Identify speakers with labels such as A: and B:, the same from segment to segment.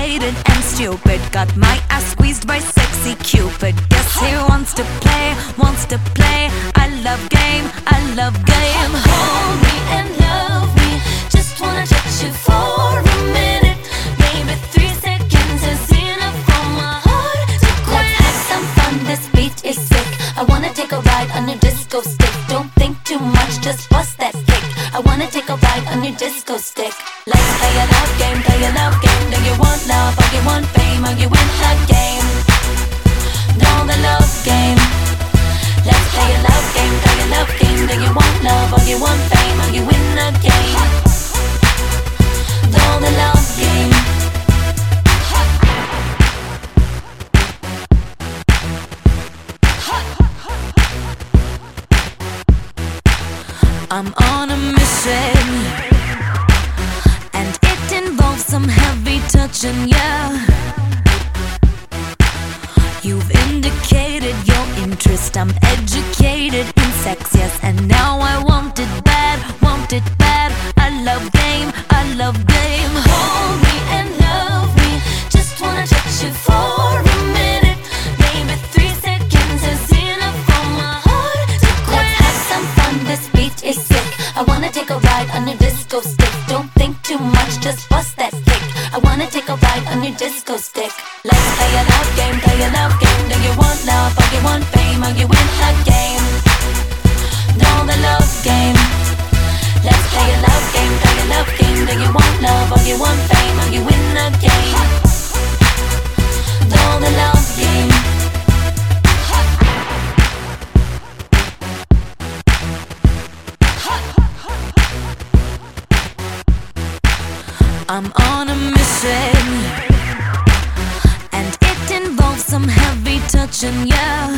A: educated and stupid. Got my ass squeezed by sexy Cupid. Guess he wants to play, wants to play. I love game, I love game.
B: Hold me and love me, just wanna touch you for a minute. Maybe 3 seconds is enough for my heart to quit. Let's have some fun, this beat is sick. I wanna take a ride on your disco stick. Don't think too much, just bust that kick. I wanna take a ride on your disco stick. Let's play a love game, play a love game. Do you want love or you want fame? Or you win the game? No, the love game. Let's play a love game, play a love game. Do you want love or you want fame? Or you win the game? No, the love game.
A: I'm on a mission, and it involves some heavy touching, yeah. You've indicated your interest, I'm educated in sex, yes. And now I want it bad, want it bad. I love game, I love game.
B: Hold me and love me, just wanna touch you for a minute. Maybe 3 seconds is enough for my heart to quit. Let's have some fun, this beat is sick. I wanna take a ride on your disco stick. Don't think too much, just bust that kick. I wanna take a ride on your disco stick. Let's play a love game, play a love game. Do you want love or you want fame? Or you win the game? No, the love game. Let's play a love game, play a love game. Do you want love or you want fame? Or you win the game? No, the love game.
A: I'm on a mission, and it involves some heavy touching, yeah.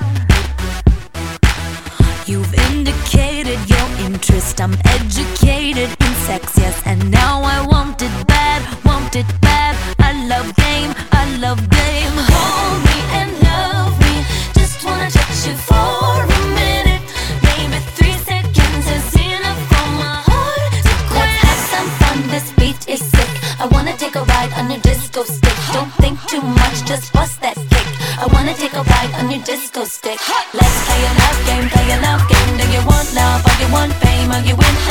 A: You've indicated your interest, I'm educated in sex, yes. And now I want it bad, want it bad. I love game, I love game.
B: Hold me and love me, just wanna touch you for a minute. Maybe 3 seconds is enough for my heart to quit. Let's have some fun, this beat is sick. I wanna take a ride on your disco stick. Don't think too much, just bust that kick. I wanna take a ride on your disco stick. Let's play a love game, play a love game. Do you want love or you want fame? Or you win